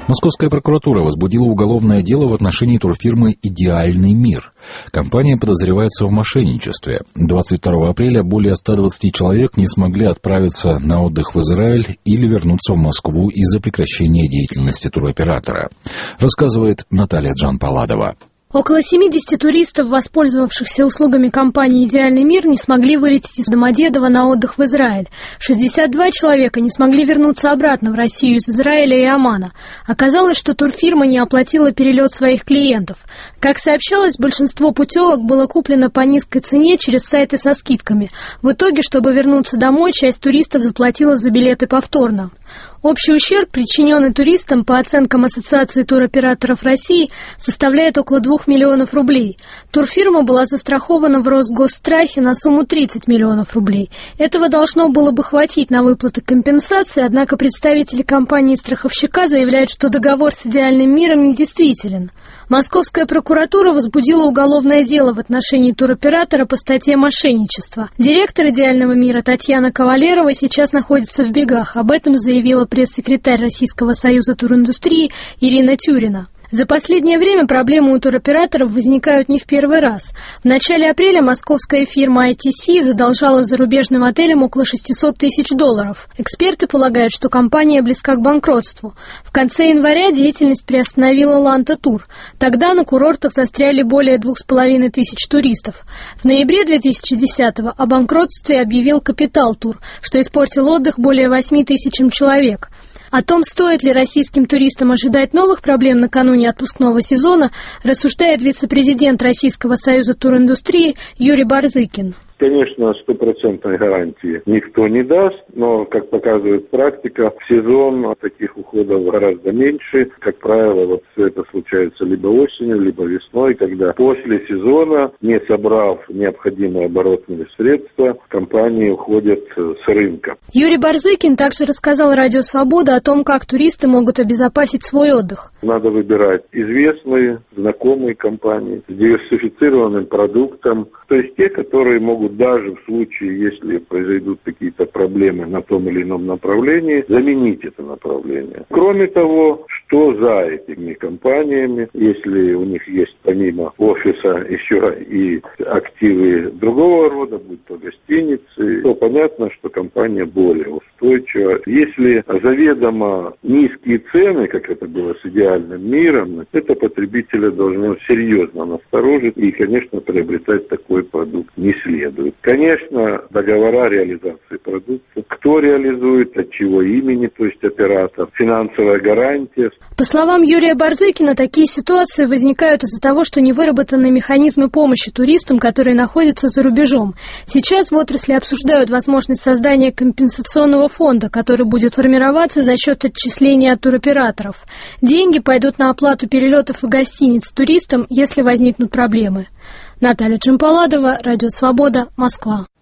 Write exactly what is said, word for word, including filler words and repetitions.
Московская прокуратура возбудила уголовное дело в отношении турфирмы «Идеальный мир». Компания подозревается в мошенничестве. двадцать второго апреля более ста двадцати человек не смогли отправиться на отдых в Израиль или вернуться в Москву из-за прекращения деятельности туроператора. Рассказывает Наталья Джанпаладова. Около семидесяти туристов, воспользовавшихся услугами компании «Идеальный мир», не смогли вылететь из Домодедово на отдых в Израиль. шестьдесят два человека не смогли вернуться обратно в Россию из Израиля и Омана. Оказалось, что турфирма не оплатила перелет своих клиентов. Как сообщалось, большинство путевок было куплено по низкой цене через сайты со скидками. В итоге, чтобы вернуться домой, часть туристов заплатила за билеты повторно. Общий ущерб, причиненный туристам, по оценкам Ассоциации туроператоров России, составляет около двух миллионов рублей. Турфирма была застрахована в Росгосстрахе на сумму тридцать миллионов рублей. Этого должно было бы хватить на выплаты компенсации, однако представители компании-страховщика заявляют, что договор с «Идеальным миром» недействителен. Московская прокуратура возбудила уголовное дело в отношении туроператора по статье «Мошенничество». Директор «Идеального мира» Татьяна Кавалерова сейчас находится в бегах. Об этом заявила пресс-секретарь Российского союза туриндустрии Ирина Тюрина. За последнее время проблемы у туроператоров возникают не в первый раз. В начале апреля московская фирма ай ти си задолжала зарубежным отелям около шестисот тысяч долларов. Эксперты полагают, что компания близка к банкротству. В конце января деятельность приостановила Ланта Тур. Тогда на курортах застряли более двух с половиной тысяч туристов. В ноябре две тысячи десятого о банкротстве объявил Капитал Тур, что испортил отдых более восьми тысячам человек. О том, стоит ли российским туристам ожидать новых проблем накануне отпускного сезона, рассуждает вице-президент Российского союза туриндустрии Юрий Барзыкин. Конечно, стопроцентной гарантии никто не даст, но, как показывает практика, в сезон таких уходов гораздо меньше. Как правило, вот все это случается либо осенью, либо весной, когда после сезона, не собрав необходимые оборотные средства, компании уходят с рынка. Юрий Барзыкин также рассказал Радио Свобода о том, как туристы могут обезопасить свой отдых. Надо выбирать известные, знакомые компании с диверсифицированным продуктом, то есть те, которые могут даже в случае, если произойдут какие-то проблемы на том или ином направлении, заменить это направление. Кроме того, что за этими компаниями, если у них есть помимо офиса еще и активы другого рода, будь то гостиницы, то понятно, что компания более устойчива. Если заведомо низкие цены, как это было с «Идеальным миром», это потребителя должно серьезно насторожить, и, конечно, приобретать такой продукт не следует. Конечно, договора реализации продукции, кто реализует, от чего имени, то есть оператор, финансовая гарантия. По словам Юрия Барзыкина, такие ситуации возникают из-за того, что не выработаны механизмы помощи туристам, которые находятся за рубежом. Сейчас в отрасли обсуждают возможность создания компенсационного фонда, который будет формироваться за счет отчисления от туроператоров. Деньги пойдут на оплату перелетов и гостиниц туристам, если возникнут проблемы. Наталья Джанпаладова, Радио Свобода, Москва.